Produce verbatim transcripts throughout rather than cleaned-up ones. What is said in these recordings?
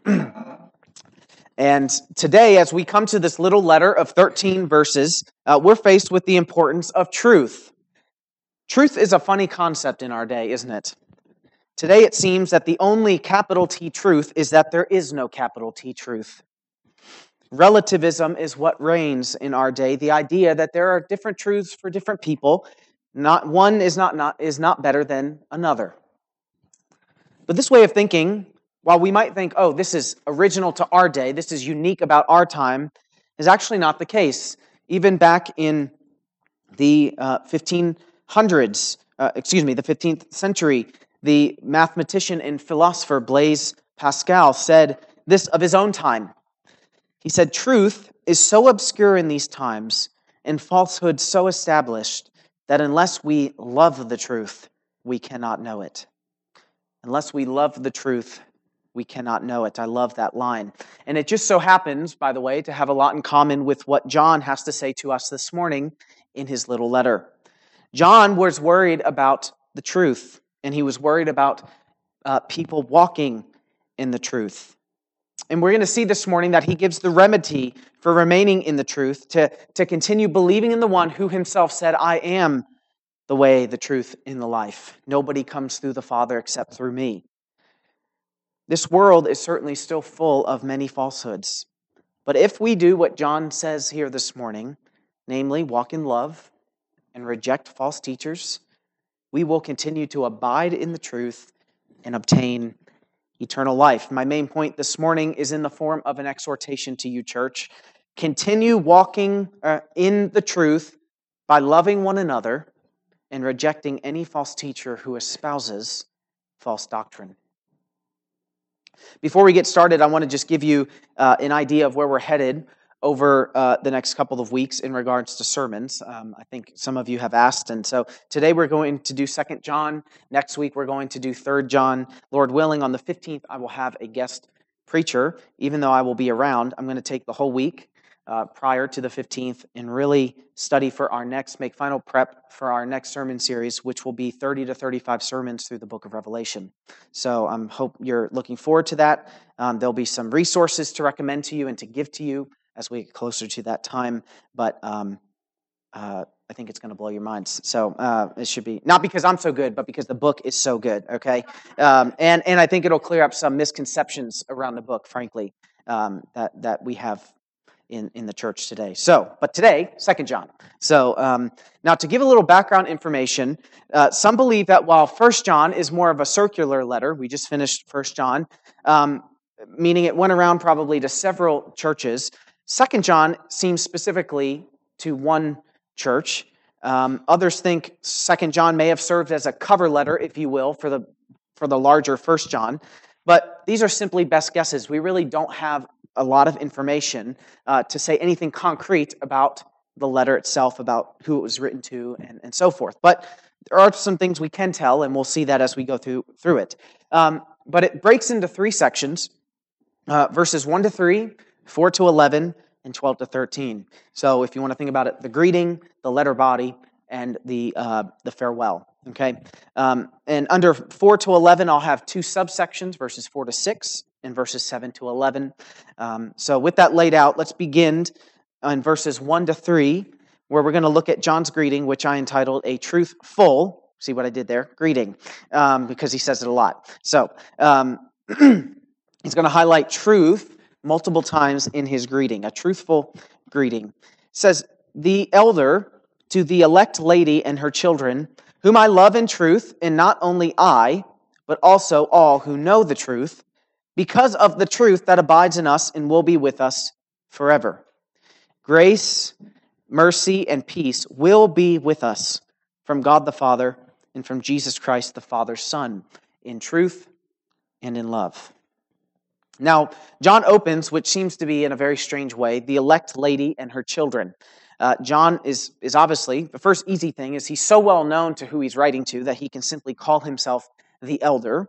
And today, as we come to this little letter of thirteen verses, uh, we're faced with the importance of truth. Truth is a funny concept in our day, isn't it? Today, it seems that the only capital T truth is that there is no capital T truth. Relativism is what reigns in our day, the idea that there are different truths for different people. Not one is not, not, is not better than another. But this way of thinking, while we might think, oh, this is original to our day, this is unique about our time, is actually not the case. Even back in the uh, fifteen hundreds, uh, excuse me, the fifteenth century, the mathematician and philosopher Blaise Pascal said this of his own time. He said, "Truth is so obscure in these times and falsehood so established that unless we love the truth, we cannot know it." Unless we love the truth, we cannot know it. I love that line. And it just so happens, by the way, to have a lot in common with what John has to say to us this morning in his little letter. John was worried about the truth, and he was worried about uh, people walking in the truth. And we're going to see this morning that he gives the remedy for remaining in the truth, to, to continue believing in the one who himself said, "I am the way, the truth, and the life. Nobody comes through the Father except through me." This world is certainly still full of many falsehoods. But if we do what John says here this morning, namely walk in love and reject false teachers, we will continue to abide in the truth and obtain eternal life. My main point this morning is in the form of an exhortation to you, church. Continue walking uh, in the truth by loving one another and rejecting any false teacher who espouses false doctrine. Before we get started, I want to just give you uh, an idea of where we're headed over uh, the next couple of weeks in regards to sermons. Um, I think some of you have asked, and so today we're going to do Second John. Next week we're going to do Third John. Lord willing, on the fifteenth I will have a guest preacher. Even though I will be around, I'm going to take the whole week uh, prior to the fifteenth and really study for our next, make final prep for our next sermon series, which will be thirty to thirty-five sermons through the book of Revelation. So I um, hope you're looking forward to that. Um, there'll be some resources to recommend to you and to give to you as we get closer to that time, but um, uh, I think it's going to blow your minds. So uh, it should be, not because I'm so good, but because the book is so good, okay? Um, and, and I think it'll clear up some misconceptions around the book, frankly, um, that, that we have in, in the church today. So, but today, Second John. So um, now to give a little background information, uh, some believe that while First John is more of a circular letter, we just finished First John, um, meaning it went around probably to several churches. Second John seems specifically to one church. Um, others think Second John may have served as a cover letter, if you will, for the for the larger First John. But these are simply best guesses. We really don't have a lot of information uh, to say anything concrete about the letter itself, about who it was written to, and, and so forth. But there are some things we can tell, and we'll see that as we go through through it. Um, but it breaks into three sections, uh, verses one to three, four to eleven, and twelve to thirteen. So if you want to think about it, the greeting, the letter body, and the uh, the farewell. Okay? Um, and under four to eleven, I'll have two subsections, verses four to six, and verses seven to eleven. Um, so with that laid out, let's begin in verses one to three, where we're going to look at John's greeting, which I entitled A Truthful, see what I did there? Greeting, um, because he says it a lot. So um, he's going to highlight truth multiple times in his greeting, a truthful greeting. It says, "The elder to the elect lady and her children, whom I love in truth, and not only I, but also all who know the truth, because of the truth that abides in us and will be with us forever. Grace, mercy, and peace will be with us from God the Father and from Jesus Christ the Father's Son, in truth and in love." Now, John opens, which seems to be in a very strange way, the elect lady and her children. Uh, John is, is obviously, the first easy thing is he's so well known to who he's writing to that he can simply call himself the elder,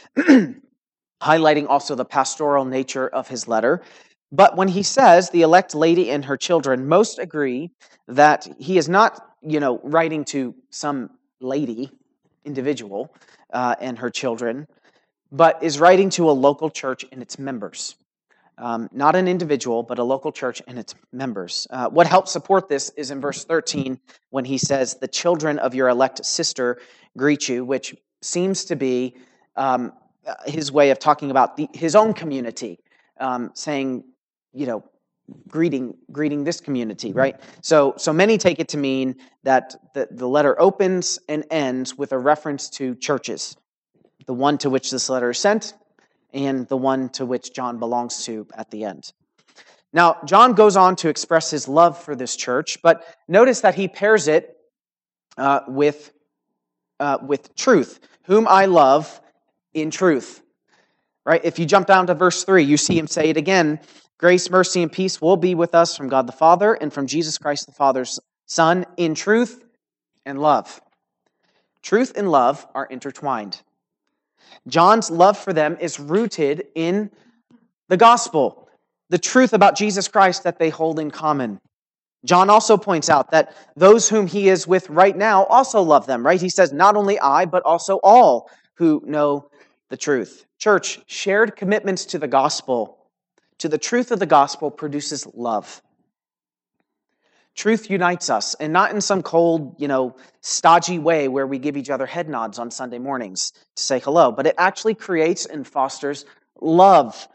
highlighting also the pastoral nature of his letter. But when he says the elect lady and her children, most agree that he is not, you know, writing to some lady, individual, uh, and her children, but is writing to a local church and its members. Um, not an individual, but a local church and its members. Uh, what helps support this is in verse thirteen when he says, "The children of your elect sister greet you," which seems to be um, his way of talking about the, his own community, um, saying, you know, greeting greeting this community, right? So, so many take it to mean that the, the letter opens and ends with a reference to churches, the one to which this letter is sent, and the one to which John belongs to at the end. Now, John goes on to express his love for this church, but notice that he pairs it uh, with, uh, with truth, whom I love in truth. Right? If you jump down to verse three, you see him say it again. Grace, mercy, and peace will be with us from God the Father and from Jesus Christ the Father's Son in truth and love. Truth and love are intertwined. John's love for them is rooted in the gospel, the truth about Jesus Christ that they hold in common. John also points out that those whom he is with right now also love them, right? He says, not only I, but also all who know the truth. Church, shared commitments to the gospel, to the truth of the gospel, produces love. Truth unites us, and not in some cold, you know, stodgy way where we give each other head nods on Sunday mornings to say hello, but it actually creates and fosters love.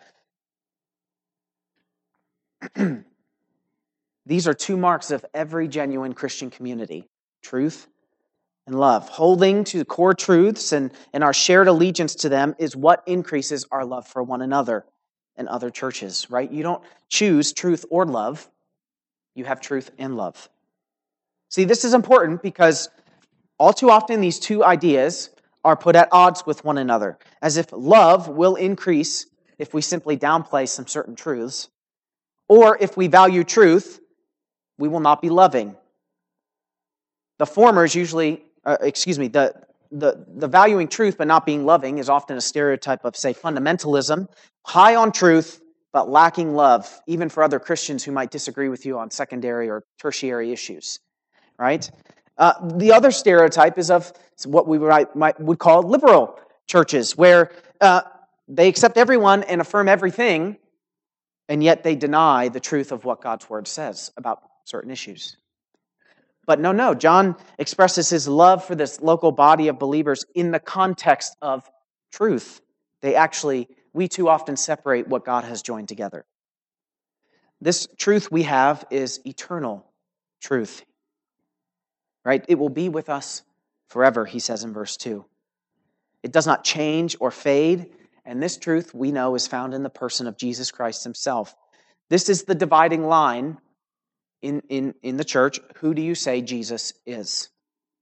These are two marks of every genuine Christian community: truth and love. Holding to core truths and, and our shared allegiance to them is what increases our love for one another and other churches, right? You don't choose truth or love. You have truth and love. See, this is important because all too often these two ideas are put at odds with one another, as if love will increase if we simply downplay some certain truths, or if we value truth, we will not be loving. The former is usually, uh, excuse me, the, the, the valuing truth but not being loving is often a stereotype of, say, fundamentalism, high on truth but lacking love, even for other Christians who might disagree with you on secondary or tertiary issues, right? Uh, the other stereotype is of what we might, might would call liberal churches, where uh, they accept everyone and affirm everything, and yet they deny the truth of what God's word says about certain issues. But no, no, John expresses his love for this local body of believers in the context of truth. They actually, we too often separate what God has joined together. This truth we have is eternal truth, right? It will be with us forever, he says in verse two. It does not change or fade, and this truth we know is found in the person of Jesus Christ himself. This is the dividing line in, in, in the church. Who do you say Jesus is?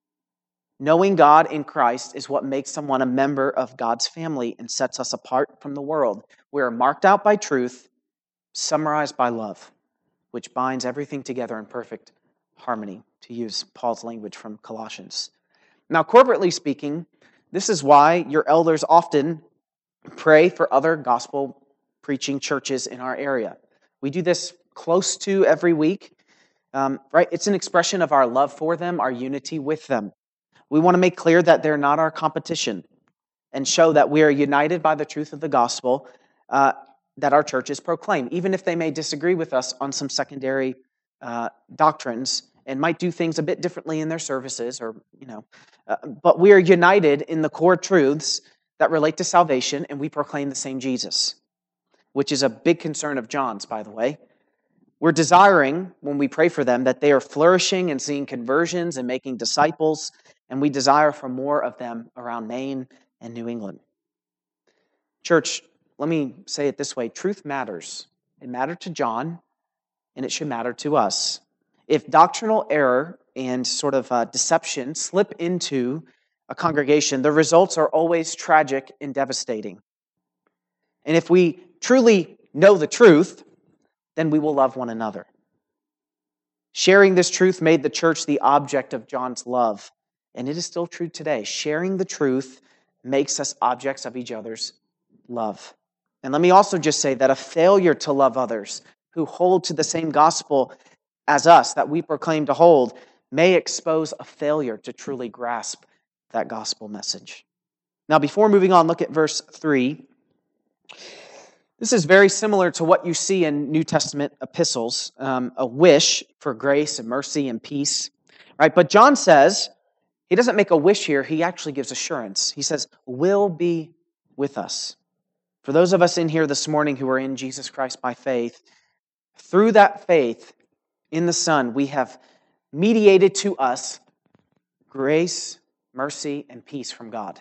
Knowing God in Christ is what makes someone a member of God's family and sets us apart from the world. We are marked out by truth, summarized by love, which binds everything together in perfect harmony, to use Paul's language from Colossians. Now, corporately speaking, this is why your elders often pray for other gospel-preaching churches in our area. We do this close to every week, um, right? It's an expression of our love for them, our unity with them. We want to make clear that they're not our competition and show that we are united by the truth of the gospel uh, that our churches proclaim, even if they may disagree with us on some secondary uh, doctrines and might do things a bit differently in their services, or you know, uh, but we are united in the core truths that relate to salvation, and we proclaim the same Jesus, which is a big concern of John's, by the way. We're desiring, when we pray for them, that they are flourishing and seeing conversions and making disciples, and we desire for more of them around Maine and New England. Church, let me say it this way. Truth matters. It mattered to John, and it should matter to us. If doctrinal error and sort of uh, deception slip into a congregation, the results are always tragic and devastating. And if we truly know the truth, then we will love one another. Sharing this truth made the church the object of John's love. And it is still true today. Sharing the truth makes us objects of each other's love. And let me also just say that a failure to love others who hold to the same gospel as us that we proclaim to hold may expose a failure to truly grasp that gospel message. Now, before moving on, look at verse three. This is very similar to what you see in New Testament epistles, um, a wish for grace and mercy and peace, right? But John says, he doesn't make a wish here, he actually gives assurance. He says, will be with us. For those of us in here this morning who are in Jesus Christ by faith, through that faith in the Son, we have mediated to us grace, mercy, and peace from God.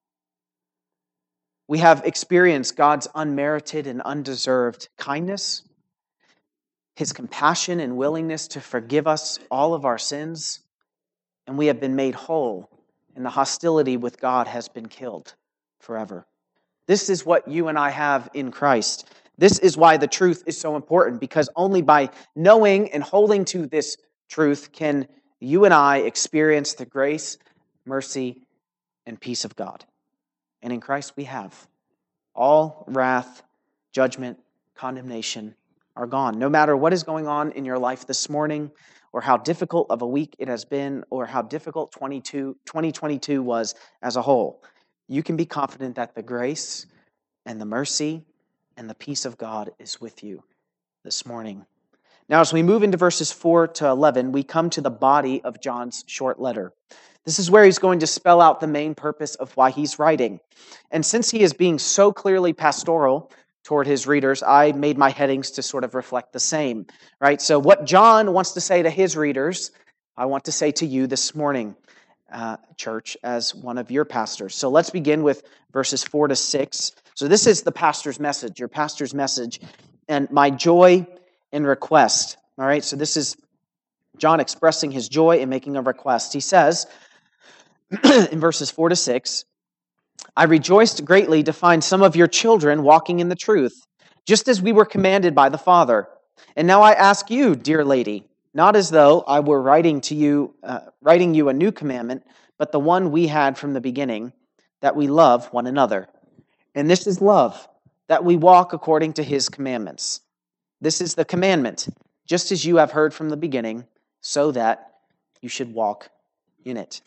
We have experienced God's unmerited and undeserved kindness, His compassion and willingness to forgive us all of our sins, and we have been made whole, and the hostility with God has been killed forever. This is what you and I have in Christ. This is why the truth is so important, because only by knowing and holding to this truth can you and I experience the grace, mercy, and peace of God. And in Christ we have. All wrath, judgment, condemnation are gone. No matter what is going on in your life this morning, or how difficult of a week it has been, or how difficult twenty twenty-two was as a whole, you can be confident that the grace and the mercy and the peace of God is with you this morning. Now, as we move into verses four to eleven, we come to the body of John's short letter. This is where he's going to spell out the main purpose of why he's writing. And since he is being so clearly pastoral toward his readers, I made my headings to sort of reflect the same, right? So what John wants to say to his readers, I want to say to you this morning, uh, church, as one of your pastors. So let's begin with verses four to six. So this is the pastor's message, your pastor's message, and my joy and request. All right, so this is John expressing his joy and making a request. He says, in verses four to six, I rejoiced greatly to find some of your children walking in the truth, just as we were commanded by the Father. And now I ask you, dear lady, not as though I were writing to you, uh, writing you a new commandment, but the one we had from the beginning, that we love one another. And this is love, that we walk according to his commandments. This is the commandment, just as you have heard from the beginning, so that you should walk in it.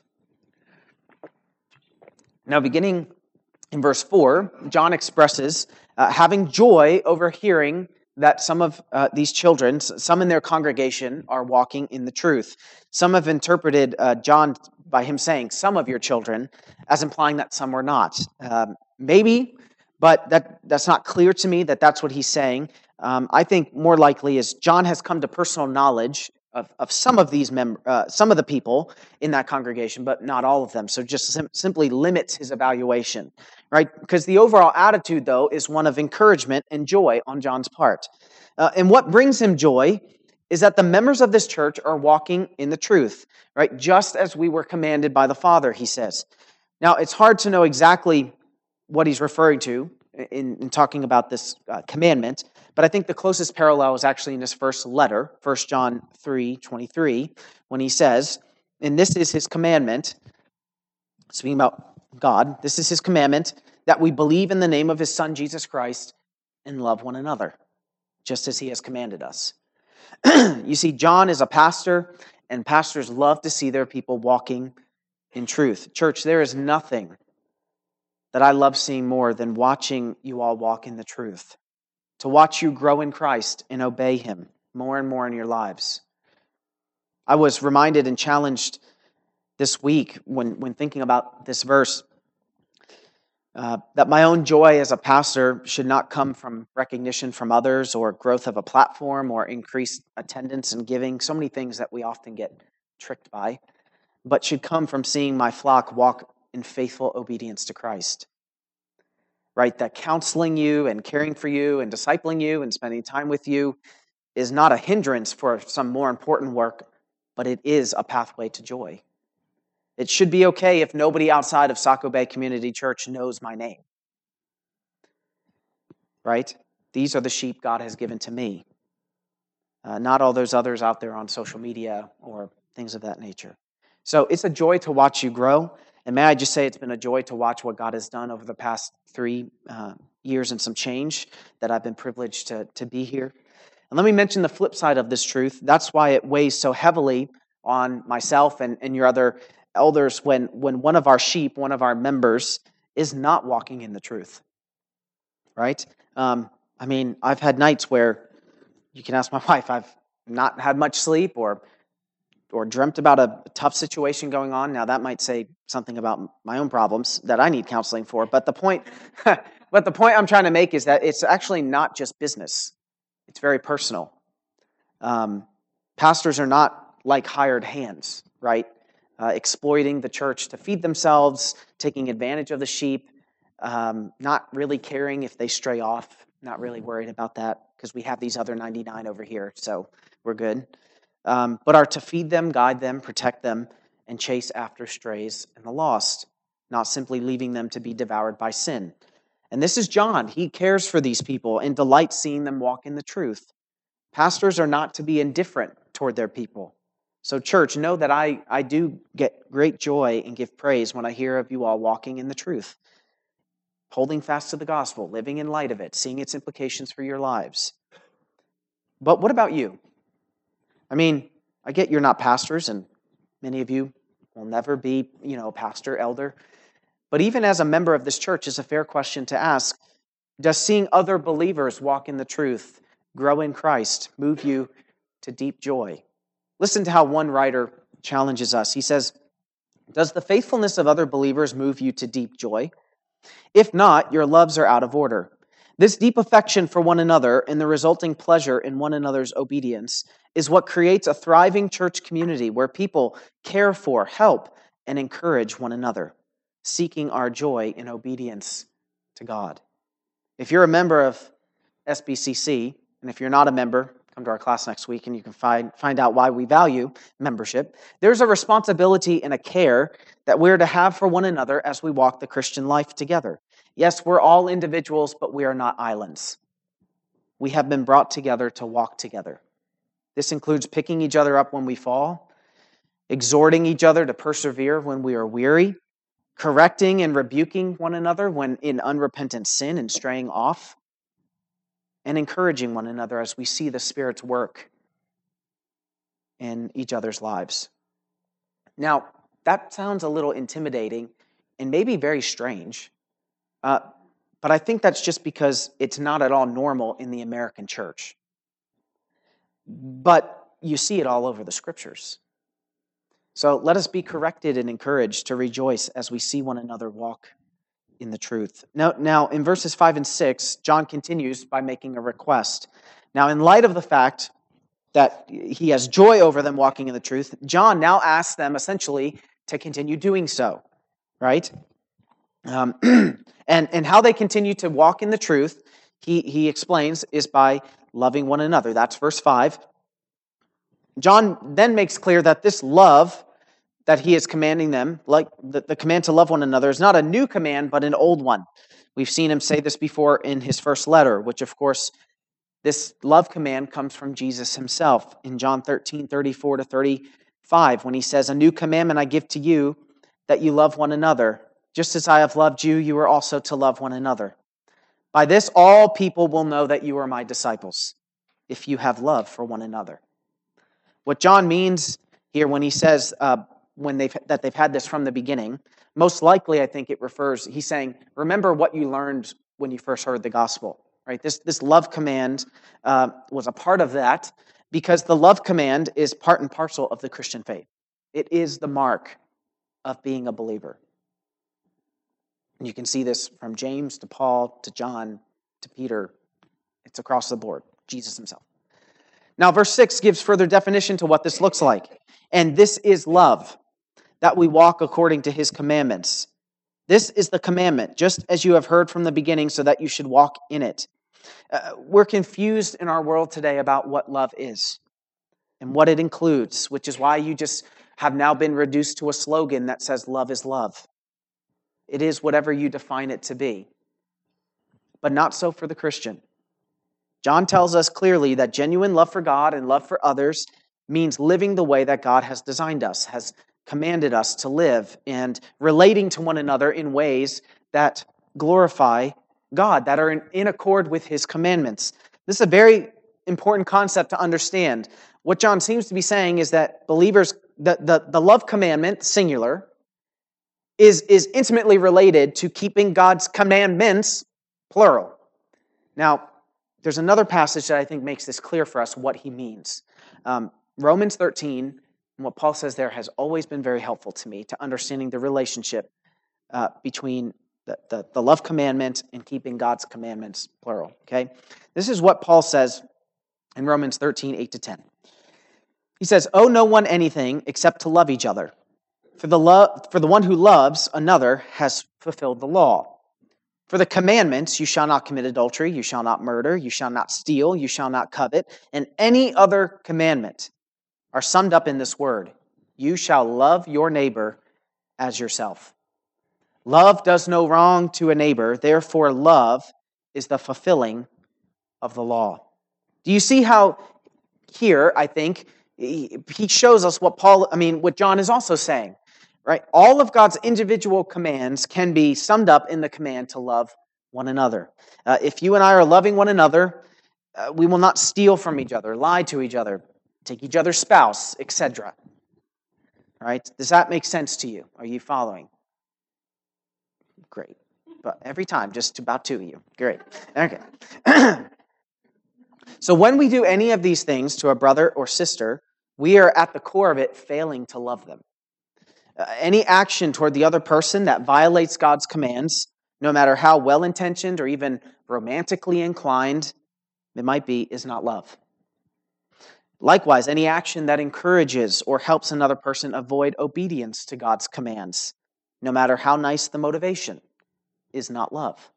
Now, beginning in verse four, John expresses uh, having joy over hearing that some of uh, these children, some in their congregation, are walking in the truth. Some have interpreted uh, John by him saying some of your children as implying that some were not. Um, maybe, but that, that's not clear to me that that's what he's saying. Um, I think more likely is John has come to personal knowledge Of, of some of these mem- uh, some of the people in that congregation, but not all of them. So just sim- simply limits his evaluation, right? Because the overall attitude, though, is one of encouragement and joy on John's part. Uh, and what brings him joy is that the members of this church are walking in the truth, right? Just as we were commanded by the Father, he says. Now, it's hard to know exactly what he's referring to in, in talking about this uh, commandment, but I think the closest parallel is actually in his first letter, First John three twenty-three, when he says, and this is his commandment, speaking about God, this is his commandment, that we believe in the name of his Son, Jesus Christ, and love one another, just as he has commanded us. You see, John is a pastor, and pastors love to see their people walking in truth. Church, there is nothing that I love seeing more than watching you all walk in the truth, to watch you grow in Christ and obey him more and more in your lives. I was reminded and challenged this week when, when thinking about this verse uh, that my own joy as a pastor should not come from recognition from others or growth of a platform or increased attendance and giving, so many things that we often get tricked by, but should come from seeing my flock walk in faithful obedience to Christ. Right? That counseling you and caring for you and discipling you and spending time with you is not a hindrance for some more important work, but it is a pathway to joy. It should be okay if nobody outside of Saco Bay Community Church knows my name. Right? These are the sheep God has given to me. Uh, not all those others out there on social media or things of that nature. So it's a joy to watch you grow. And may I just say it's been a joy to watch what God has done over the past three uh, years and some change that I've been privileged to, to be here. And let me mention the flip side of this truth. That's why it weighs so heavily on myself and, and your other elders when, when one of our sheep, one of our members, is not walking in the truth, right? Um, I mean, I've had nights where you can ask my wife, I've not had much sleep or or dreamt about a tough situation going on. Now, that might say something about my own problems that I need counseling for, but the point, but the point I'm trying to make is that it's actually not just business. It's very personal. Um, pastors are not like hired hands, right? Uh, exploiting the church to feed themselves, taking advantage of the sheep, um, not really caring if they stray off, not really worried about that because we have these other ninety-nine over here, so we're good. Um, but are to feed them, guide them, protect them, and chase after strays and the lost, not simply leaving them to be devoured by sin. And this is John. He cares for these people and delights seeing them walk in the truth. Pastors are not to be indifferent toward their people. So church, know that I, I do get great joy and give praise when I hear of you all walking in the truth, holding fast to the gospel, living in light of it, seeing its implications for your lives. But what about you? I mean, I get you're not pastors, and many of you will never be, you know, pastor, elder. But even as a member of this church, is a fair question to ask. Does seeing other believers walk in the truth, grow in Christ, move you to deep joy? Listen to how one writer challenges us. He says, does the faithfulness of other believers move you to deep joy? If not, your loves are out of order. This deep affection for one another and the resulting pleasure in one another's obedience is what creates a thriving church community where people care for, help, and encourage one another, seeking our joy in obedience to God. If you're a member of S B C C, and if you're not a member, come to our class next week and you can find, find out why we value membership. There's a responsibility and a care that we're to have for one another as we walk the Christian life together. Yes, we're all individuals, but we are not islands. We have been brought together to walk together. This includes picking each other up when we fall, exhorting each other to persevere when we are weary, correcting and rebuking one another when in unrepentant sin and straying off, and encouraging one another as we see the Spirit's work in each other's lives. Now, that sounds a little intimidating and maybe very strange, uh, but I think that's just because it's not at all normal in the American church. But you see it all over the Scriptures. So let us be corrected and encouraged to rejoice as we see one another walk in the truth. Now, now, in verses five and six, John continues by making a request. Now, in light of the fact that he has joy over them walking in the truth, John now asks them essentially to continue doing so, right? Um, and, and how they continue to walk in the truth, he, he explains, is by loving one another. That's verse five. John then makes clear that this love that he is commanding them, like the, the command to love one another, is not a new command, but an old one. We've seen him say this before in his first letter, which of course, this love command comes from Jesus himself in John thirteen, thirty-four to thirty-five, when he says, a new commandment I give to you, that you love one another. Just as I have loved you, you are also to love one another. By this, all people will know that you are my disciples, if you have love for one another. What John means here when he says uh, when they've that they've had this from the beginning, most likely I think it refers, he's saying, remember what you learned when you first heard the gospel, right? This, this love command uh, was a part of that because the love command is part and parcel of the Christian faith. It is the mark of being a believer. And you can see this from James to Paul to John to Peter. It's across the board, Jesus himself. Now, verse six gives further definition to what this looks like. And this is love, that we walk according to his commandments. This is the commandment, just as you have heard from the beginning, so that you should walk in it. Uh, we're confused in our world today about what love is and what it includes, which is why you just have now been reduced to a slogan that says love is love. It is whatever you define it to be, but not so for the Christian. John tells us clearly that genuine love for God and love for others means living the way that God has designed us, has commanded us to live, and relating to one another in ways that glorify God, that are in, in accord with his commandments. This is a very important concept to understand. What John seems to be saying is that believers, the, the, the love commandment, singular, is, is intimately related to keeping God's commandments, plural. Now, there's another passage that I think makes this clear for us what he means. Um, Romans thirteen, and what Paul says there has always been very helpful to me to understanding the relationship uh, between the, the, the love commandment and keeping God's commandments, plural. Okay, this is what Paul says in Romans thirteen, eight to ten. He says, "Owe no one anything except to love each other. For the, lo- for the one who loves another has fulfilled the law. For the commandments, you shall not commit adultery, you shall not murder, you shall not steal, you shall not covet, and any other commandment are summed up in this word: you shall love your neighbor as yourself. Love does no wrong to a neighbor, therefore love is the fulfilling of the law." Do you see how here, I think, he shows us what Paul, I mean, what John is also saying, right? All of God's individual commands can be summed up in the command to love one another. Uh, if you and I are loving one another, uh, we will not steal from each other, lie to each other, take each other's spouse, et cetera. Right? Does that make sense to you? Are you following? Great. But every time, just about two of you. Great. Okay. So when we do any of these things to a brother or sister, we are at the core of it failing to love them. Uh, any action toward the other person that violates God's commands, no matter how well-intentioned or even romantically inclined it might be, is not love. Likewise, any action that encourages or helps another person avoid obedience to God's commands, no matter how nice the motivation, is not love.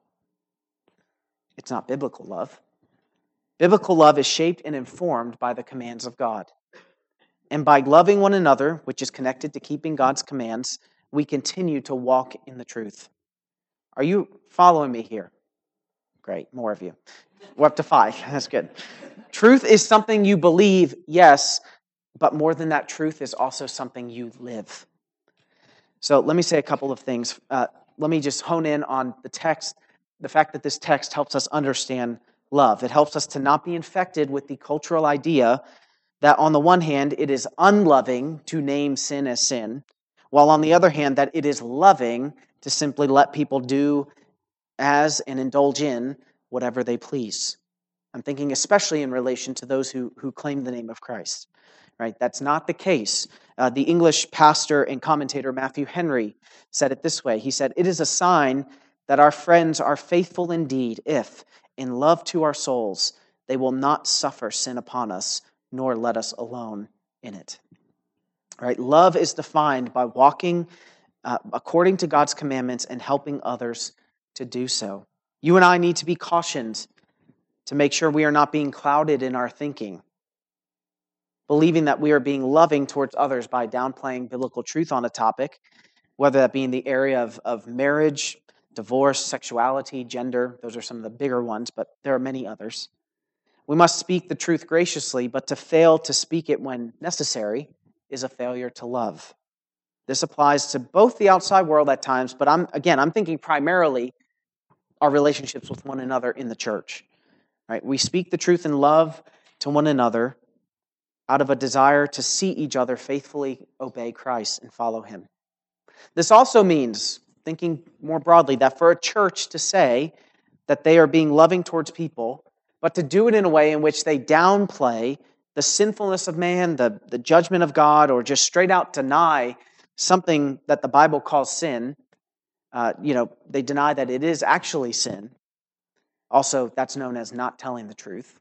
It's not biblical love. Biblical love is shaped and informed by the commands of God. And by loving one another, which is connected to keeping God's commands, we continue to walk in the truth. Are you following me here? Great, more of you. We're up to five. That's good. Truth is something you believe, yes, but more than that, truth is also something you live. So let me say a couple of things. Uh, let me just hone in on the text, the fact that this text helps us understand love. It helps us to not be infected with the cultural idea that on the one hand, it is unloving to name sin as sin, while on the other hand, that it is loving to simply let people do as and indulge in whatever they please. I'm thinking especially in relation to those who, who claim the name of Christ. Right? That's not the case. Uh, the English pastor and commentator Matthew Henry said it this way. He said, "It is a sign that our friends are faithful indeed if, in love to our souls, they will not suffer sin upon us, nor let us alone in it." All right? Love is defined by walking uh, according to God's commandments and helping others to do so. You and I need to be cautioned to make sure we are not being clouded in our thinking, believing that we are being loving towards others by downplaying biblical truth on a topic, whether that be in the area of, of marriage, divorce, sexuality, gender. Those are some of the bigger ones, but there are many others. We must speak the truth graciously, but to fail to speak it when necessary is a failure to love. This applies to both the outside world at times, but I'm again, I'm thinking primarily our relationships with one another in the church. Right? We speak the truth in love to one another out of a desire to see each other faithfully obey Christ and follow him. This also means, thinking more broadly, that for a church to say that they are being loving towards people, but to do it in a way in which they downplay the sinfulness of man, the, the judgment of God, or just straight out deny something that the Bible calls sin, uh, you know, they deny that it is actually sin. Also, that's known as not telling the truth.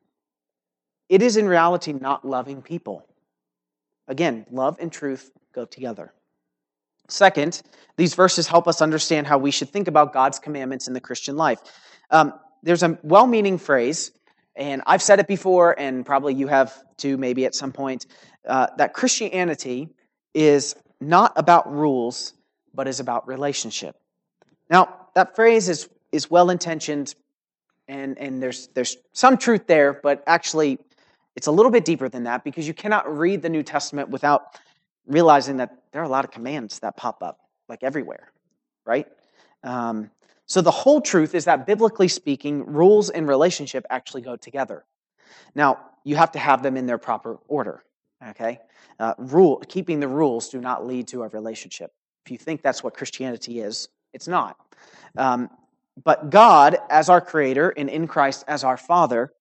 It is in reality not loving people. Again, love and truth go together. Second, these verses help us understand how we should think about God's commandments in the Christian life. Um, there's a well-meaning phrase, and I've said it before, and probably you have too, maybe at some point, uh, that Christianity is not about rules, but is about relationship. Now, that phrase is, is well-intentioned, and, and there's, there's some truth there, but actually it's a little bit deeper than that, because you cannot read the New Testament without realizing that there are a lot of commands that pop up, like everywhere, right? Um, so the whole truth is that, biblically speaking, rules and relationship actually go together. Now, you have to have them in their proper order, okay? Uh, rule, keeping the rules do not lead to a relationship. If you think that's what Christianity is, it's not. Um, but God, as our Creator, and in Christ as our Father,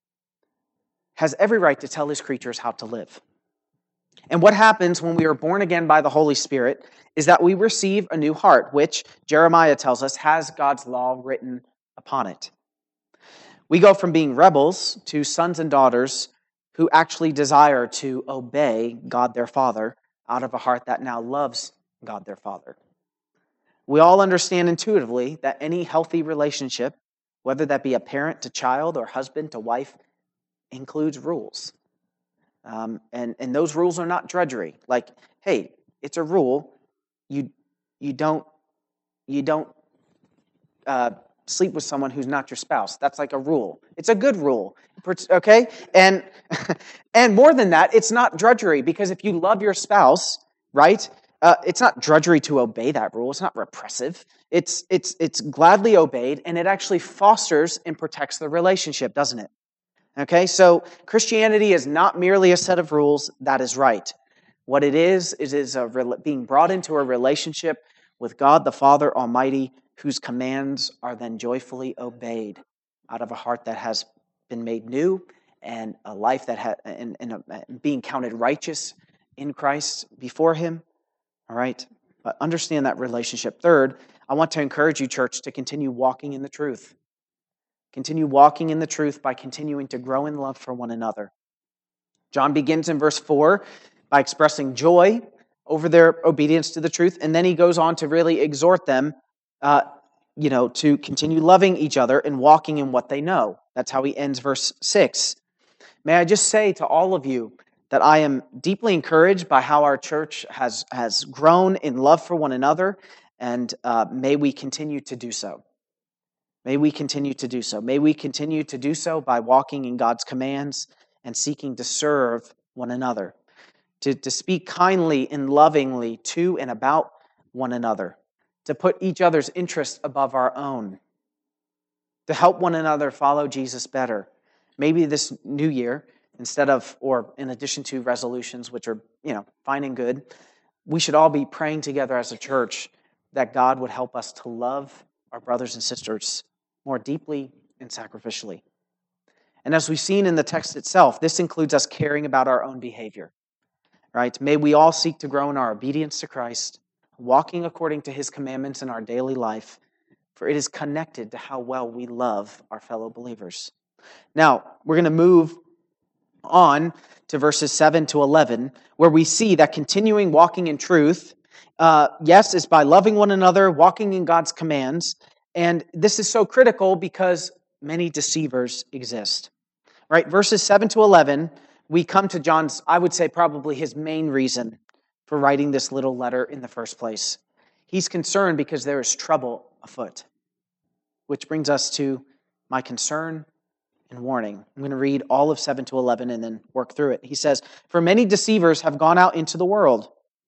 has every right to tell His creatures how to live. And what happens when we are born again by the Holy Spirit is that we receive a new heart, which Jeremiah tells us has God's law written upon it. We go from being rebels to sons and daughters who actually desire to obey God their Father out of a heart that now loves God their Father. We all understand intuitively that any healthy relationship, whether that be a parent to child or husband to wife, includes rules. Um, and, and those rules are not drudgery. Like, hey, it's a rule. You you don't you don't uh, sleep with someone who's not your spouse. That's like a rule. It's a good rule, okay? And and more than that, it's not drudgery, because if you love your spouse, right? Uh, it's not drudgery to obey that rule. It's not repressive. It's it's it's gladly obeyed, and it actually fosters and protects the relationship, doesn't it? Okay, so Christianity is not merely a set of rules. That is right. What it is, is, is a, being brought into a relationship with God the Father Almighty, whose commands are then joyfully obeyed out of a heart that has been made new, and a life that has, and, and a, being counted righteous in Christ before Him. All right, but understand that relationship. Third, I want to encourage you, church, to continue walking in the truth. Continue walking in the truth by continuing to grow in love for one another. John begins in verse four by expressing joy over their obedience to the truth, and then he goes on to really exhort them, uh, you know, to continue loving each other and walking in what they know. That's how he ends verse six. May I just say to all of you that I am deeply encouraged by how our church has, has grown in love for one another, and uh, may we continue to do so. May we continue to do so. May we continue to do so by walking in God's commands and seeking to serve one another, to, to speak kindly and lovingly to and about one another, to put each other's interests above our own, to help one another follow Jesus better. Maybe this new year, instead of, or in addition to resolutions, which are, you know, fine and good, we should all be praying together as a church that God would help us to love our brothers and sisters more deeply and sacrificially. And as we've seen in the text itself, this includes us caring about our own behavior, right? May we all seek to grow in our obedience to Christ, walking according to His commandments in our daily life, for it is connected to how well we love our fellow believers. Now, we're going to move on to verses seven to eleven, where we see that continuing walking in truth, uh, yes, is by loving one another, walking in God's commands. And this is so critical because many deceivers exist. Right? Verses seven to eleven, we come to John's, I would say probably his main reason for writing this little letter in the first place. He's concerned because there is trouble afoot. Which brings us to my concern and warning. I'm going to read all of seven to eleven and then work through it. He says, "For many deceivers have gone out into the world,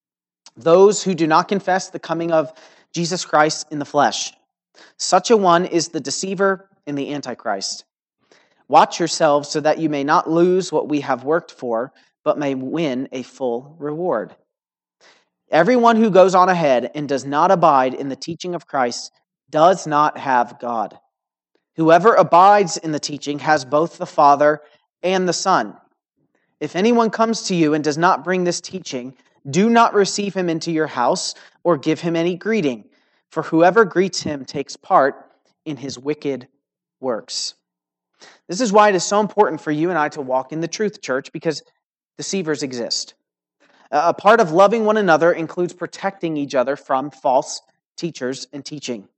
those who do not confess the coming of Jesus Christ in the flesh. Such a one is the deceiver and the Antichrist. Watch yourselves so that you may not lose what we have worked for, but may win a full reward. Everyone who goes on ahead and does not abide in the teaching of Christ does not have God. Whoever abides in the teaching has both the Father and the Son. If anyone comes to you and does not bring this teaching, do not receive him into your house or give him any greeting, for whoever greets him takes part in his wicked works." This is why it is so important for you and I to walk in the truth, church, because deceivers exist. A part of loving one another includes protecting each other from false teachers and teaching.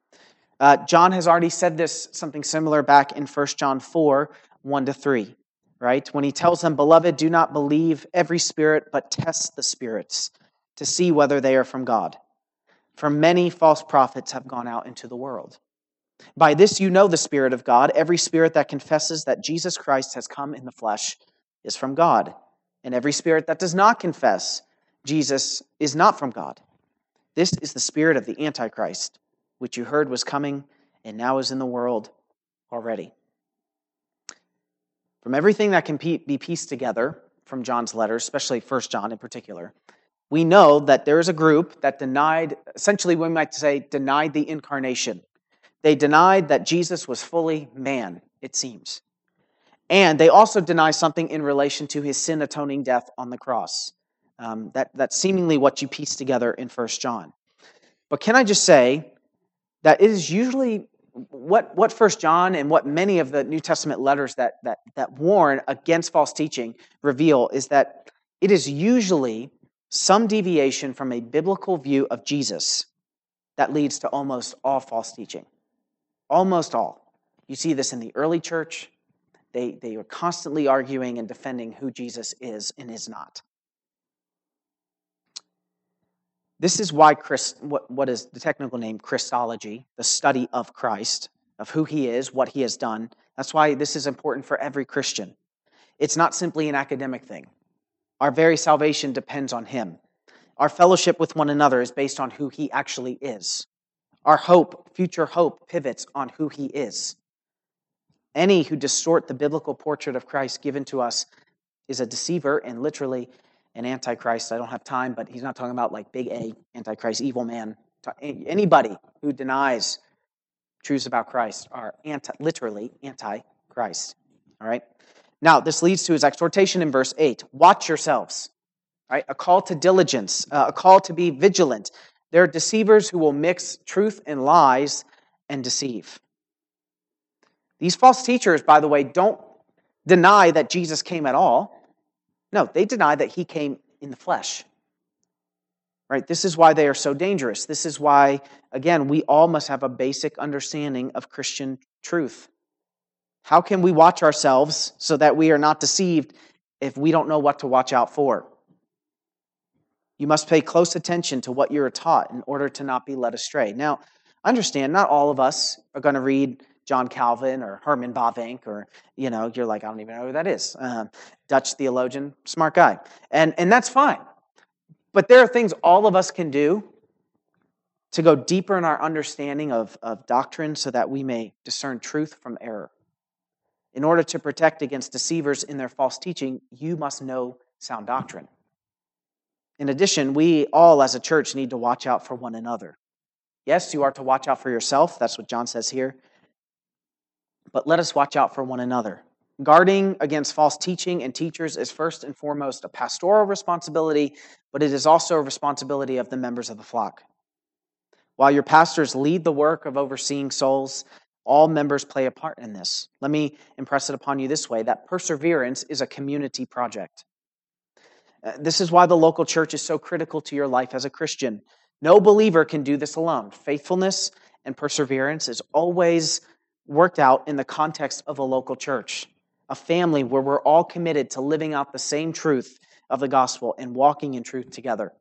Uh, John has already said this, something similar back in First John four, one to three, right? When he tells them, "Beloved, do not believe every spirit, but test the spirits to see whether they are from God. For many false prophets have gone out into the world. By this you know the Spirit of God. Every spirit that confesses that Jesus Christ has come in the flesh is from God. And every spirit that does not confess Jesus is not from God. This is the spirit of the Antichrist, which you heard was coming and now is in the world already." From everything that can be pieced together from John's letters, especially First John in particular, we know that there is a group that denied, essentially we might say, denied the incarnation. They denied that Jesus was fully man, it seems. And they also deny something in relation to his sin-atoning death on the cross. Um, that, that's seemingly what you piece together in First John. But can I just say that it is usually what, what First John and what many of the New Testament letters that, that, that warn against false teaching reveal is that it is usually some deviation from a biblical view of Jesus that leads to almost all false teaching. Almost all. You see this in the early church. They, they are constantly arguing and defending who Jesus is and is not. This is why Christ, what, what is the technical name, Christology, the study of Christ, of who he is, what he has done. That's why this is important for every Christian. It's not simply an academic thing. Our very salvation depends on him. Our fellowship with one another is based on who he actually is. Our hope, future hope, pivots on who he is. Any who distort the biblical portrait of Christ given to us is a deceiver and literally an antichrist. I don't have time, but he's not talking about like big A, antichrist, evil man. Anybody who denies truths about Christ are anti, literally anti-Christ. All right? Now, this leads to his exhortation in verse eight. Watch yourselves. Right? A call to diligence, uh, a call to be vigilant. There are deceivers who will mix truth and lies and deceive. These false teachers, by the way, don't deny that Jesus came at all. No, they deny that he came in the flesh. Right? This is why they are so dangerous. This is why, again, we all must have a basic understanding of Christian truth. How can we watch ourselves so that we are not deceived if we don't know what to watch out for? You must pay close attention to what you're taught in order to not be led astray. Now, understand, not all of us are going to read John Calvin or Herman Bavinck, or, you know, you're like, I don't even know who that is. Um, Dutch theologian, smart guy. And, and that's fine. But there are things all of us can do to go deeper in our understanding of, of doctrine so that we may discern truth from error. In order to protect against deceivers in their false teaching, you must know sound doctrine. In addition, we all as a church need to watch out for one another. Yes, you are to watch out for yourself. That's what John says here. But let us watch out for one another. Guarding against false teaching and teachers is first and foremost a pastoral responsibility, but it is also a responsibility of the members of the flock. While your pastors lead the work of overseeing souls, all members play a part in this. Let me impress it upon you this way, that perseverance is a community project. Uh, this is why the local church is so critical to your life as a Christian. No believer can do this alone. Faithfulness and perseverance is always worked out in the context of a local church, a family where we're all committed to living out the same truth of the gospel and walking in truth together.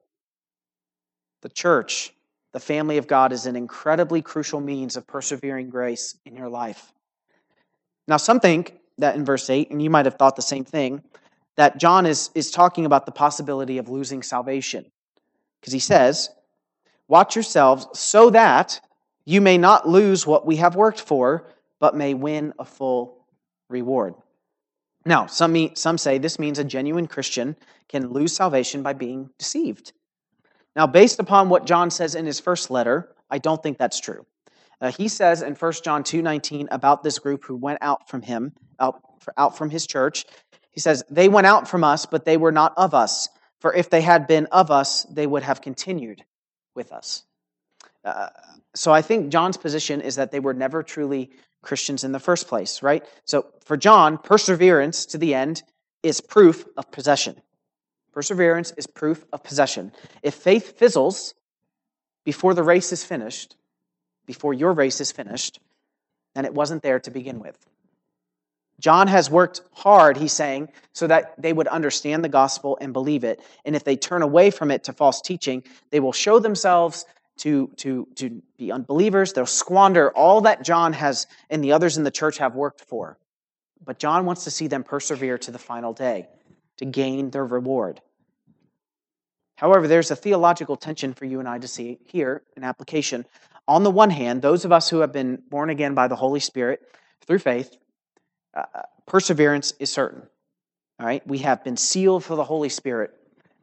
The church, the family of God, is an incredibly crucial means of persevering grace in your life. Now, some think that in verse eight, and you might have thought the same thing, that John is, is talking about the possibility of losing salvation. Because he says, watch yourselves so that you may not lose what we have worked for, but may win a full reward. Now, some, mean, some say this means a genuine Christian can lose salvation by being deceived. Now, based upon what John says in his first letter, I don't think that's true. Uh, he says in First John two nineteen about this group who went out from him, out, out from his church, he says, they went out from us, but they were not of us. For if they had been of us, they would have continued with us. Uh, so I think John's position is that they were never truly Christians in the first place, right? So for John, perseverance to the end is proof of possession. Perseverance is proof of possession. If faith fizzles before the race is finished, before your race is finished, then it wasn't there to begin with. John has worked hard, he's saying, so that they would understand the gospel and believe it. And if they turn away from it to false teaching, they will show themselves to, to, to be unbelievers. They'll squander all that John has and the others in the church have worked for. But John wants to see them persevere to the final day to gain their reward. However, there's a theological tension for you and I to see here in application. On the one hand, those of us who have been born again by the Holy Spirit through faith, uh, perseverance is certain. All right, we have been sealed for the Holy Spirit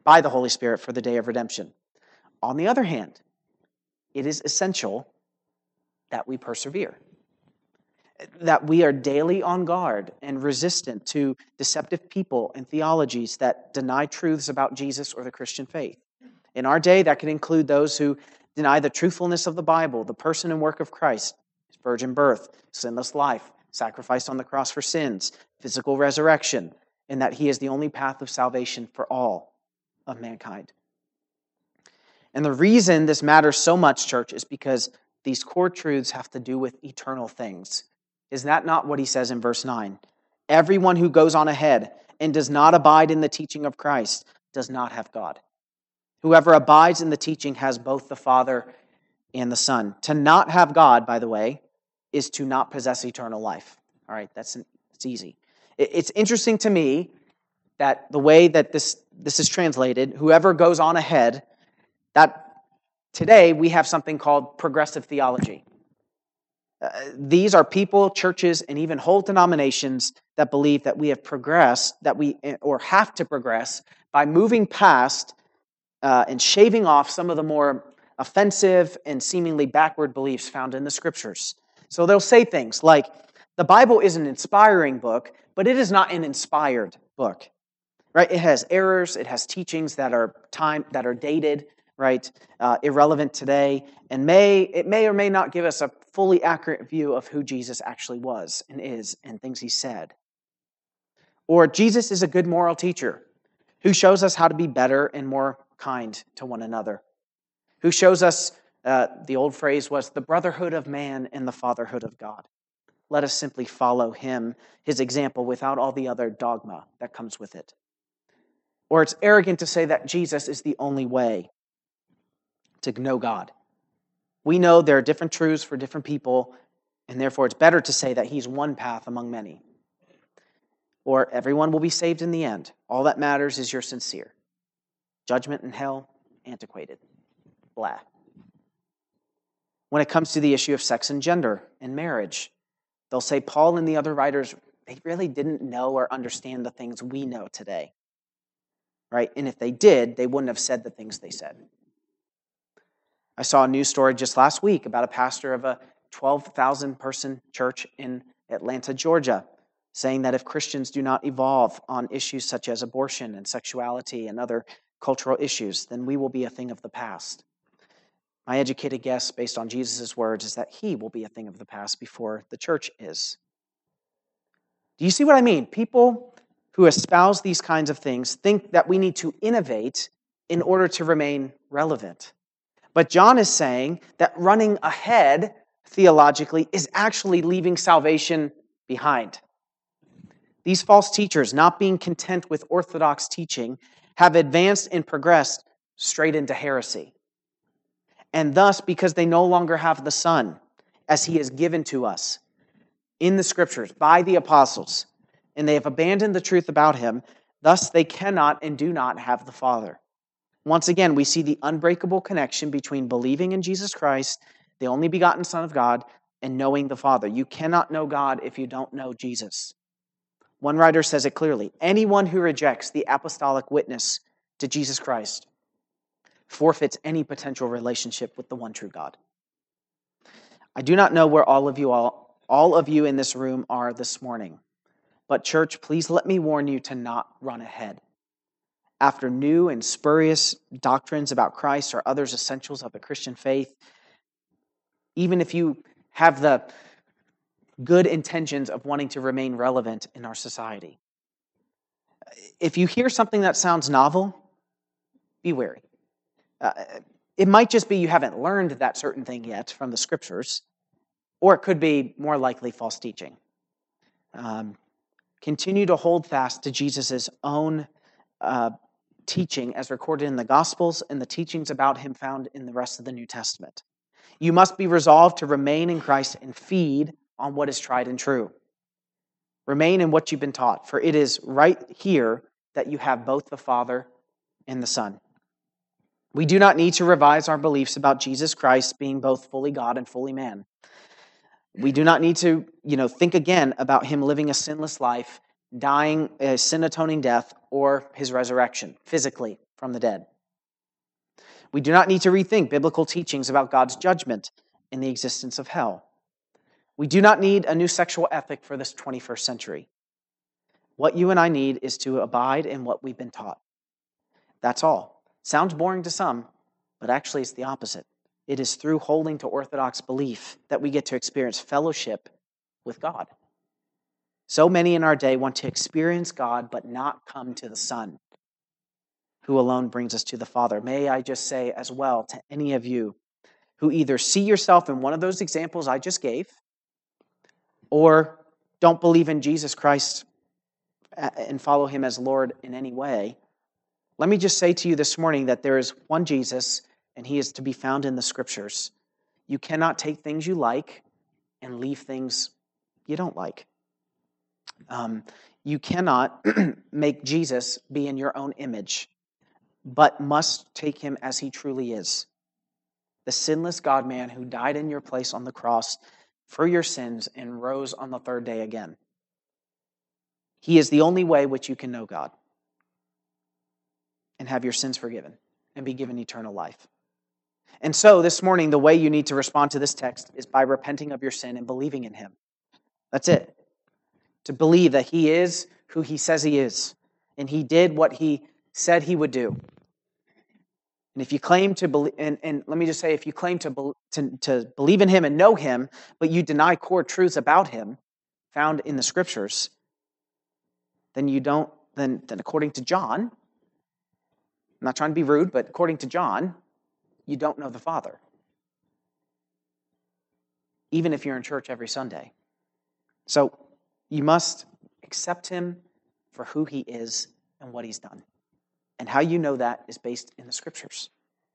by the Holy Spirit for the day of redemption. On the other hand, it is essential that we persevere, that we are daily on guard and resistant to deceptive people and theologies that deny truths about Jesus or the Christian faith. In our day, that can include those who deny the truthfulness of the Bible, the person and work of Christ, his virgin birth, sinless life, sacrifice on the cross for sins, physical resurrection, and that he is the only path of salvation for all of mankind. And the reason this matters so much, church, is because these core truths have to do with eternal things. Is that not what he says in verse nine? Everyone who goes on ahead and does not abide in the teaching of Christ does not have God. Whoever abides in the teaching has both the Father and the Son. To not have God, by the way, is to not possess eternal life. All right, that's an, it's easy. It, it's interesting to me that the way that this, this is translated, whoever goes on ahead, that today we have something called progressive theology. Uh, these are people, churches, and even whole denominations that believe that we have progressed, that we or have to progress by moving past uh, and shaving off some of the more offensive and seemingly backward beliefs found in the Scriptures. So they'll say things like, the Bible is an inspiring book, but it is not an inspired book. Right? It has errors, it has teachings that are time that are dated, right, uh, irrelevant today, and may it may or may not give us a fully accurate view of who Jesus actually was and is and things he said. Or Jesus is a good moral teacher who shows us how to be better and more kind to one another, who shows us, uh, the old phrase was, the brotherhood of man and the fatherhood of God. Let us simply follow him, his example, without all the other dogma that comes with it. Or it's arrogant to say that Jesus is the only way to know God. We know there are different truths for different people, and therefore it's better to say that he's one path among many. Or everyone will be saved in the end. All that matters is you're sincere. Judgment and hell, antiquated. Blah. When it comes to the issue of sex and gender and marriage, they'll say Paul and the other writers, they really didn't know or understand the things we know today. Right? And if they did, they wouldn't have said the things they said. I saw a news story just last week about a pastor of a twelve thousand person church in Atlanta, Georgia, saying that if Christians do not evolve on issues such as abortion and sexuality and other cultural issues, then we will be a thing of the past. My educated guess, based on Jesus' words, is that he will be a thing of the past before the church is. Do you see what I mean? People who espouse these kinds of things think that we need to innovate in order to remain relevant. But John is saying that running ahead theologically is actually leaving salvation behind. These false teachers, not being content with orthodox teaching, have advanced and progressed straight into heresy. And thus, because they no longer have the Son, as he is given to us in the Scriptures by the apostles, and they have abandoned the truth about him, thus they cannot and do not have the Father. Once again, we see the unbreakable connection between believing in Jesus Christ, the only begotten Son of God, and knowing the Father. You cannot know God if you don't know Jesus. One writer says it clearly, anyone who rejects the apostolic witness to Jesus Christ forfeits any potential relationship with the one true God. I do not know where all of you all, all of you in this room are this morning, but church, please let me warn you to not run ahead after new and spurious doctrines about Christ or others essentials of the Christian faith, even if you have the good intentions of wanting to remain relevant in our society. If you hear something that sounds novel, be wary. Uh, it might just be you haven't learned that certain thing yet from the Scriptures, or it could be more likely false teaching. Um, continue to hold fast to Jesus' own uh, teaching as recorded in the Gospels and the teachings about him found in the rest of the New Testament. You must be resolved to remain in Christ and feed on what is tried and true. Remain in what you've been taught, for it is right here that you have both the Father and the Son. We do not need to revise our beliefs about Jesus Christ being both fully God and fully man. We do not need to, you know, think again about him living a sinless life, dying a sin-atoning death, or his resurrection physically from the dead. We do not need to rethink biblical teachings about God's judgment and the existence of hell. We do not need a new sexual ethic for this twenty-first century. What you and I need is to abide in what we've been taught. That's all. Sounds boring to some, but actually it's the opposite. It is through holding to orthodox belief that we get to experience fellowship with God. So many in our day want to experience God but not come to the Son, who alone brings us to the Father. May I just say as well to any of you who either see yourself in one of those examples I just gave or don't believe in Jesus Christ and follow him as Lord in any way, let me just say to you this morning that there is one Jesus and he is to be found in the Scriptures. You cannot take things you like and leave things you don't like. Um, you cannot make Jesus be in your own image, but must take him as he truly is. The sinless God-man who died in your place on the cross for your sins and rose on the third day again. He is the only way which you can know God and have your sins forgiven and be given eternal life. And so this morning, the way you need to respond to this text is by repenting of your sin and believing in him. That's it. To believe that he is who he says he is, and he did what he said he would do. And if you claim to believe, and, and let me just say, if you claim to, be, to, to believe in him and know him, but you deny core truths about him found in the Scriptures, then you don't, then, then according to John, I'm not trying to be rude, but according to John, you don't know the Father. Even if you're in church every Sunday. So you must accept him for who he is and what he's done. And how you know that is based in the Scriptures.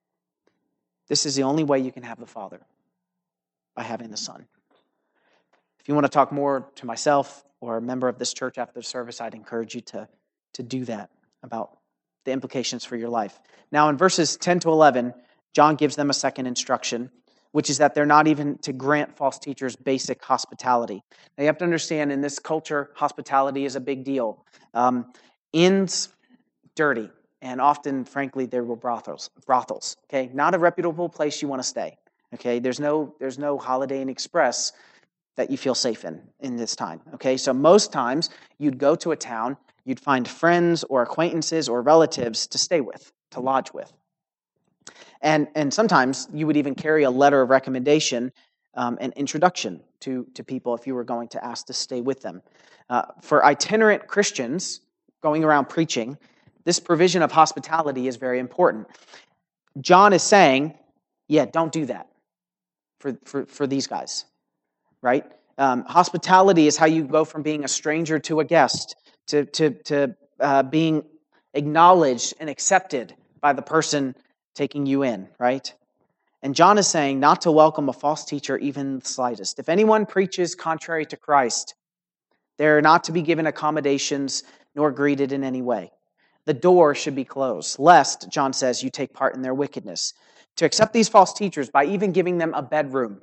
This is the only way you can have the Father, by having the Son. If you want to talk more to myself or a member of this church after the service, I'd encourage you to, to do that about the implications for your life. Now, in verses ten to eleven, John gives them a second instruction, which is that they're not even to grant false teachers basic hospitality. Now, you have to understand, in this culture, hospitality is a big deal. Um, inns, dirty. And often, frankly, there were brothels. Brothels, okay? Not a reputable place you want to stay, okay? There's no, there's no Holiday Inn Express that you feel safe in in this time, okay? So most times, you'd go to a town, you'd find friends or acquaintances or relatives to stay with, to lodge with. And, and sometimes, you would even carry a letter of recommendation um, and introduction to, to people if you were going to ask to stay with them. Uh, for itinerant Christians going around preaching, this provision of hospitality is very important. John is saying, yeah, don't do that for, for, for these guys, right? Um, hospitality is how you go from being a stranger to a guest, to, to, to uh, being acknowledged and accepted by the person taking you in, right? And John is saying not to welcome a false teacher even the slightest. If anyone preaches contrary to Christ, they're not to be given accommodations nor greeted in any way. The door should be closed, lest, John says, you take part in their wickedness. To accept these false teachers by even giving them a bedroom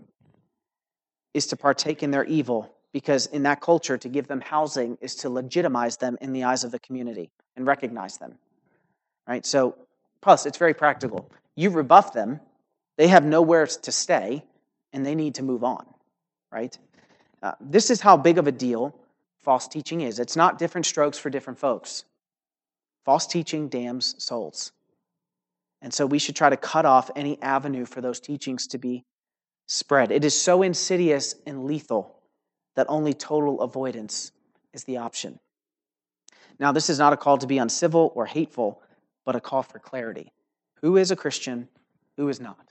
is to partake in their evil, because in that culture, to give them housing is to legitimize them in the eyes of the community and recognize them. Right? So, plus, it's very practical. You rebuff them, they have nowhere to stay, and they need to move on. Right? Uh, this is how big of a deal false teaching is. It's not different strokes for different folks. False teaching damns souls. And so we should try to cut off any avenue for those teachings to be spread. It is so insidious and lethal that only total avoidance is the option. Now, this is not a call to be uncivil or hateful, but a call for clarity. Who is a Christian? Who is not?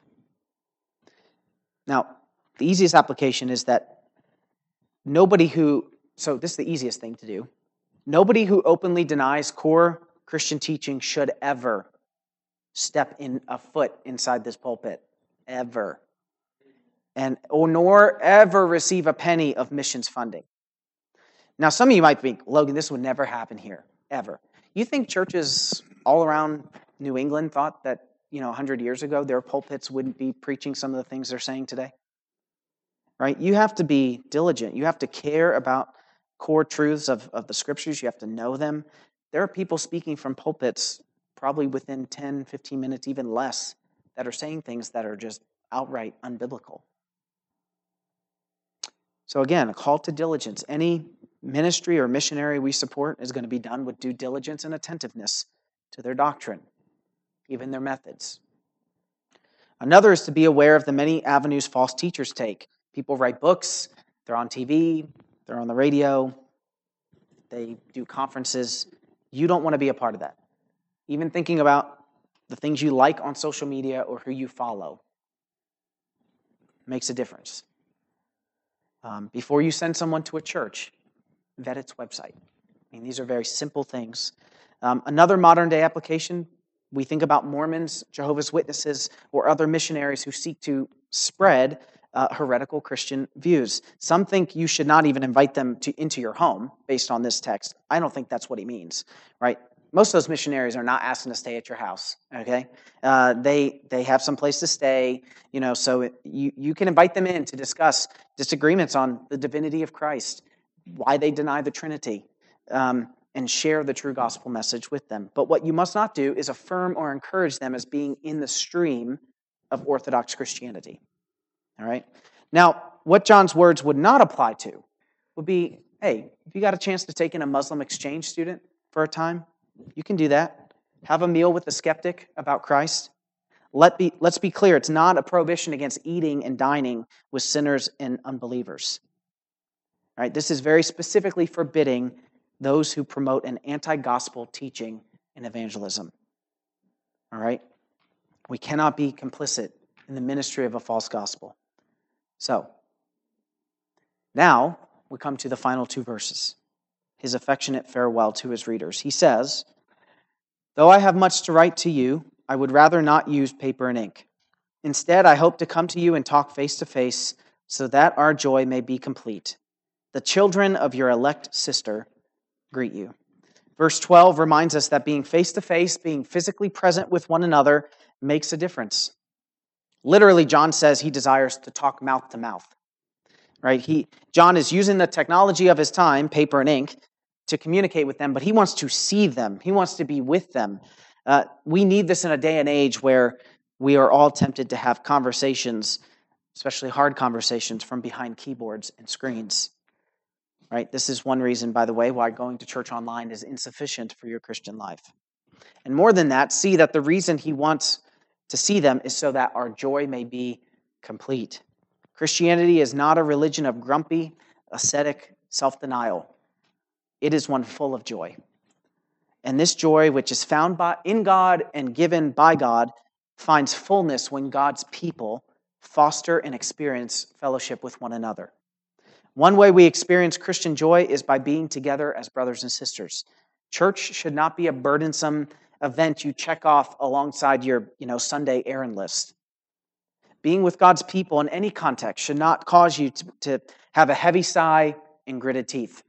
Now, the easiest application is that nobody who, so this is the easiest thing to do, nobody who openly denies core Christian teaching should ever step in a foot inside this pulpit, ever. And or nor ever receive a penny of missions funding. Now, some of you might think, Logan, this would never happen here, ever. You think churches all around New England thought that, you know, one hundred years ago, their pulpits wouldn't be preaching some of the things they're saying today? Right? You have to be diligent. You have to care about core truths of, of the Scriptures. You have to know them. There are people speaking from pulpits probably within ten, fifteen minutes, even less, that are saying things that are just outright unbiblical. So again, a call to diligence. Any ministry or missionary we support is going to be done with due diligence and attentiveness to their doctrine, even their methods. Another is to be aware of the many avenues false teachers take. People write books, they're on T V, they're on the radio, they do conferences. You don't want to be a part of that. Even thinking about the things you like on social media or who you follow makes a difference. Um, before you send someone to a church, vet its website. I mean, these are very simple things. Um, another modern day application, we think about Mormons, Jehovah's Witnesses, or other missionaries who seek to spread uh, heretical Christian views. Some think you should not even invite them to, into your home based on this text. I don't think that's what he means, right? Most of those missionaries are not asking to stay at your house, okay? Uh, they they have some place to stay, you know, so it, you, you can invite them in to discuss disagreements on the divinity of Christ, why they deny the Trinity, um, and share the true gospel message with them. But what you must not do is affirm or encourage them as being in the stream of Orthodox Christianity, all right? Now, what John's words would not apply to would be, hey, if you got a chance to take in a Muslim exchange student for a time, you can do that. Have a meal with a skeptic about Christ. Let be, let's be clear, it's not a prohibition against eating and dining with sinners and unbelievers. All right, this is very specifically forbidding those who promote an anti-gospel teaching and evangelism. All right? We cannot be complicit in the ministry of a false gospel. So, now we come to the final two verses. His affectionate farewell to his readers. He says, "Though I have much to write to you, I would rather not use paper and ink. Instead, I hope to come to you and talk face to face so that our joy may be complete. The children of your elect sister greet you." Verse twelve reminds us that being face to face, being physically present with one another, makes a difference. Literally, John says he desires to talk mouth to mouth. Right? He, John is using the technology of his time, paper and ink, to communicate with them, but he wants to see them. He wants to be with them. Uh, we need this in a day and age where we are all tempted to have conversations, especially hard conversations, from behind keyboards and screens. Right? This is one reason, by the way, why going to church online is insufficient for your Christian life. And more than that, see that the reason he wants to see them is so that our joy may be complete. Christianity is not a religion of grumpy, ascetic self-denial. It is one full of joy. And this joy, which is found by, in God and given by God, finds fullness when God's people foster and experience fellowship with one another. One way we experience Christian joy is by being together as brothers and sisters. Church should not be a burdensome event you check off alongside your, you know, Sunday errand list. Being with God's people in any context should not cause you to, to have a heavy sigh and gritted teeth.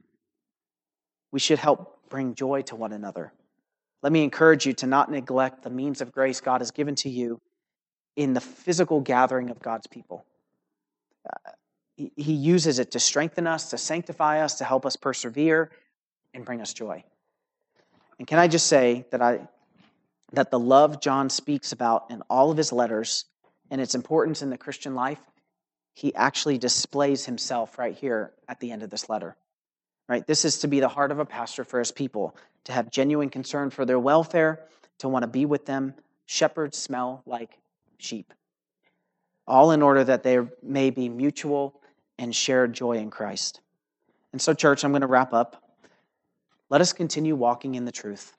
We should help bring joy to one another. Let me encourage you to not neglect the means of grace God has given to you in the physical gathering of God's people. Uh, he, he uses it to strengthen us, to sanctify us, to help us persevere, and bring us joy. And can I just say that I that the love John speaks about in all of his letters and its importance in the Christian life, he actually displays himself right here at the end of this letter. Right? This is to be the heart of a pastor for his people, to have genuine concern for their welfare, to want to be with them. Shepherds smell like sheep, all in order that there may be mutual and shared joy in Christ. And so, church, I'm going to wrap up. Let us continue walking in the truth.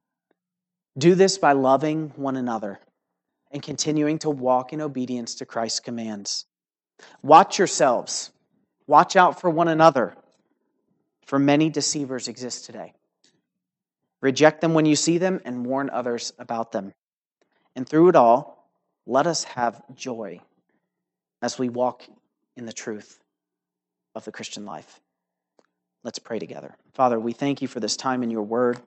Do this by loving one another and continuing to walk in obedience to Christ's commands. Watch yourselves. Watch out for one another, for many deceivers exist today. Reject them when you see them and warn others about them. And through it all, let us have joy as we walk in the truth of the Christian life. Let's pray together. Father, we thank you for this time in your word.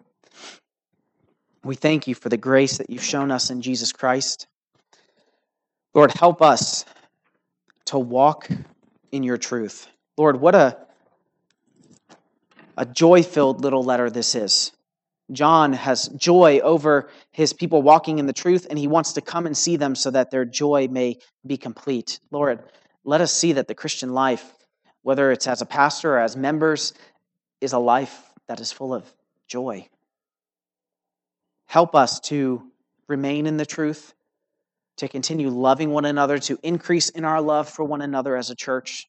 We thank you for the grace that you've shown us in Jesus Christ. Lord, help us to walk in your truth. Lord, what a, a joy-filled little letter this is. John has joy over his people walking in the truth, and he wants to come and see them so that their joy may be complete. Lord, let us see that the Christian life, whether it's as a pastor or as members, is a life that is full of joy. Help us to remain in the truth, to continue loving one another, to increase in our love for one another as a church.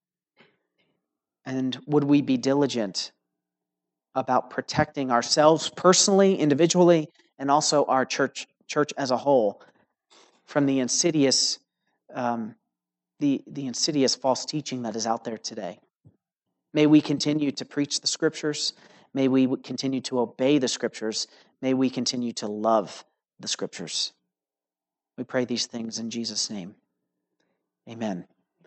And would we be diligent about protecting ourselves personally, individually, and also our church church as a whole from the insidious, um, the, the insidious false teaching that is out there today. May we continue to preach the Scriptures. May we continue to obey the Scriptures. May we continue to love the Scriptures. We pray these things in Jesus' name. Amen.